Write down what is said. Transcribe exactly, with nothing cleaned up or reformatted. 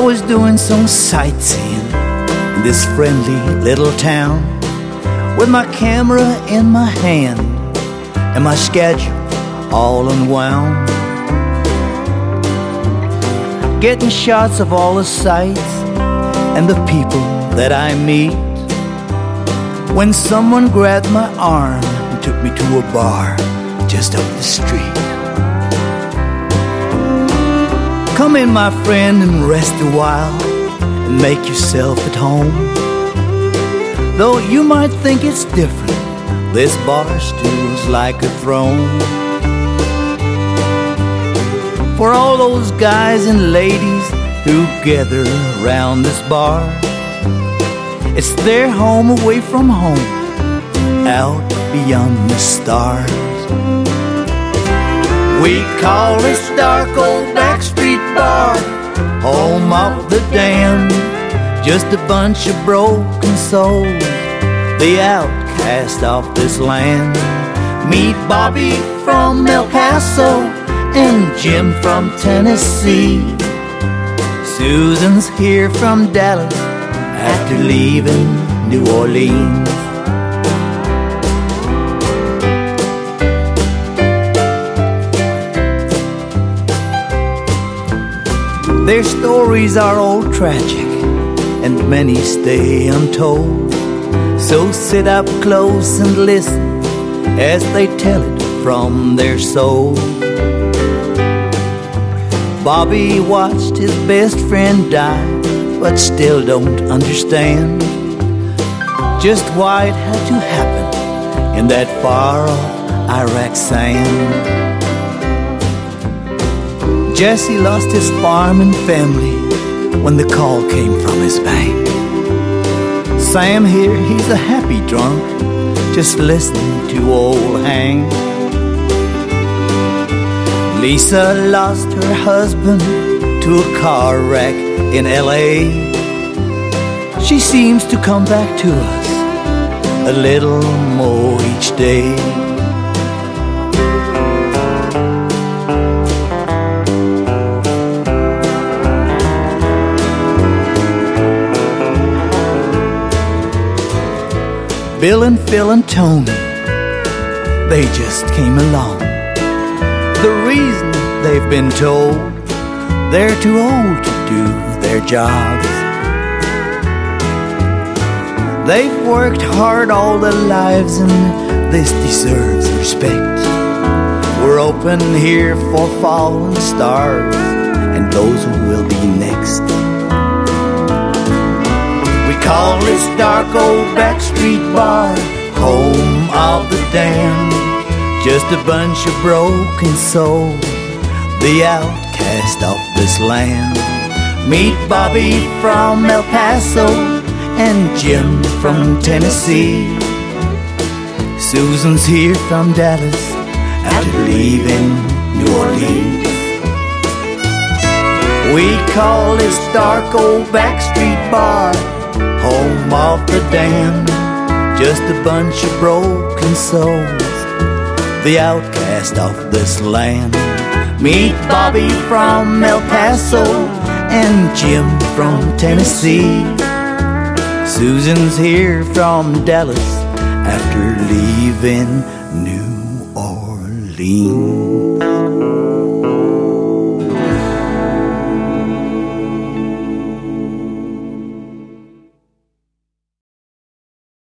was doing some sightseeing in this friendly little town, with my camera in my hand and my schedule all unwound, getting shots of all the sights and the people that I meet, when someone grabbed my arm and took me to a bar just up the street. Come in, my friend, and rest a while and make yourself at home. Though you might think it's different, this bar stool's like a throne. For all those guys and ladies who gather around this bar, it's their home away from home, out beyond the stars. We call this dark old backstreet bar home of the damned, just a bunch of broken souls, the outcast of this land. Meet Bobby from El Paso and Jim from Tennessee. Susan's here from Dallas after leaving New Orleans. Their stories are all tragic, and many stay untold. So sit up close and listen as they tell it from their soul. Bobby watched his best friend die, but still don't understand just why it had to happen in that far-off Iraq sand. Jesse lost his farm and family when the call came from his bank. Sam here, he's a happy drunk, just listening to old Hank. Lisa lost her husband to a car wreck in L A. She seems to come back to us a little more each day. Bill and Phil and Tony, they just came along. The reason they've been told they're too old to do their jobs. They've worked hard all their lives and this deserves respect. We're open here for fallen stars and those who will be next. We call this dark old backstreet bar home of the damned, just a bunch of broken souls, the outcast of this land. Meet Bobby from El Paso and Jim from Tennessee. Susan's here from Dallas after leaving New Orleans. We call this dark old backstreet bar home of the damned, just a bunch of broken souls, the outcast of this land. Meet Bobby from El Paso and Jim from Tennessee. Susan's here from Dallas after leaving New Orleans.